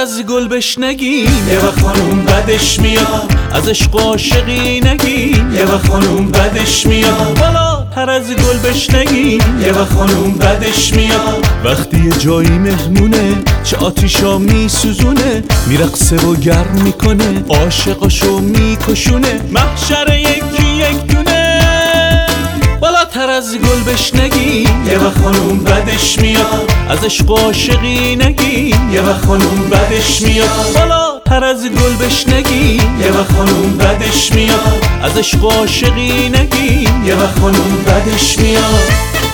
از گل بشنگیم یه وقت خانوم بدش میاد، از عشق عاشقی نگیم یه وقت خانوم بدش میاد، بالاتر از گل بشنگیم یه وقت خانوم بدش میاد. وقتی یه جایی مهمونه چه آتیشا میسوزونه، میرقصه و گرم میکنه عاشقاشو میکشونه، محشر یکی یک دونه. بالاتر از گل بشنگیم یه وقت خانوم بدش میاد، از عشق عاشقی نگیم یه وقت خانوم بدش میاد، بالاتر از گل بشنگیم یه وقت خانوم بدش میاد، از عشق عاشقی نگیم یه وقت خانوم بدش میاد.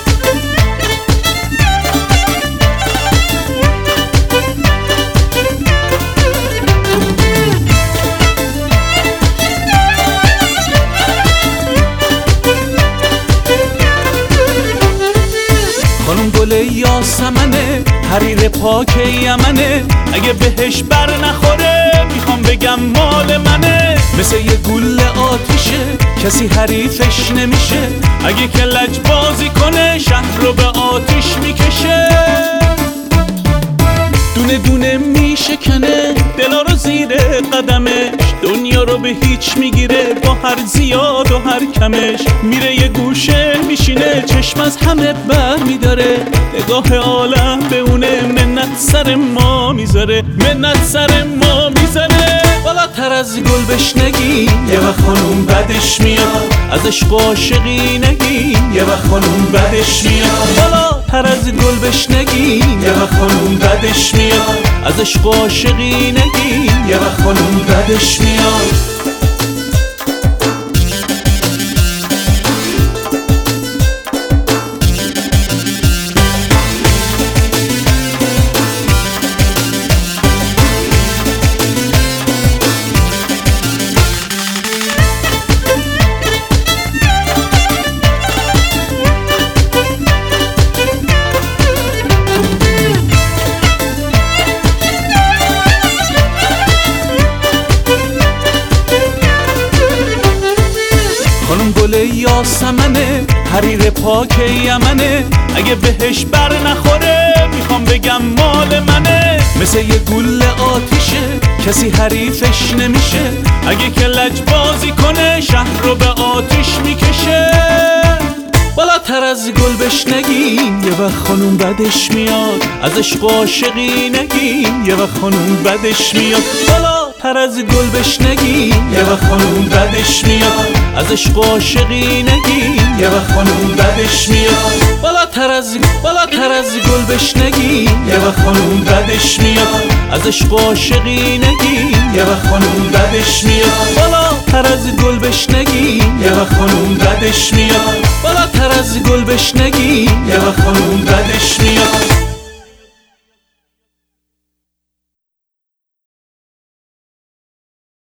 خانوم گل یاسمنه، حریر پاک یمنه، اگه بهش بر نخوره میخوام بگم مال منه. مثل یه گل آتیشه کسی حریفش نمیشه، اگه که لج بازی کنه شهر رو به آتیش میکشه. دونه دونه میشکنه دلا رو زیر قدمش، دنیا رو به هیچ میگیره با هر زیاد و هر کمش. میره یه گوشه میشینه چشم از همه بر میداره، نگاه عالم به اونه منت سر ما میذاره، منت سر ما میذاره. بالاتر از گل بشنگیم یه وقت خانوم بدش میاد، از عشق عاشقی نگیم یه وقت خانوم بدش میاد، بالاتر از گل بشنگیم یه وقت خانوم بدش میاد، از عشق عاشقی نگیم یه وقت خانوم بدش میاد. خانوم گل یاسمنه، حریر پاک یمنه، اگه بهش بر نخوره میخوام بگم مال منه. مثل یه گل آتیشه کسی حریفش نمیشه، اگه که لج بازی کنه شهر رو به آتیش میکشه. بالاتر از گل بشنگیم یه وقت خانوم بدش میاد، از عشق عاشقی نگیم یه وقت خانوم بدش میاد، بالاتر از گل بشنگیم یه وقت خانوم بدش میاد، از عشق عاشقی نگیم یه وقت خانوم بدش میاد. بالاتر از گل بشنگیم یه وقت خانوم بدش میاد، از عشق عاشقی نگیم یه وقت خانوم بدش میاد، بالاتر از گل بشنگیم یه وقت خانوم بدش میاد، بالاتر از گل بشنگیم یه وقت خانوم بدش میاد.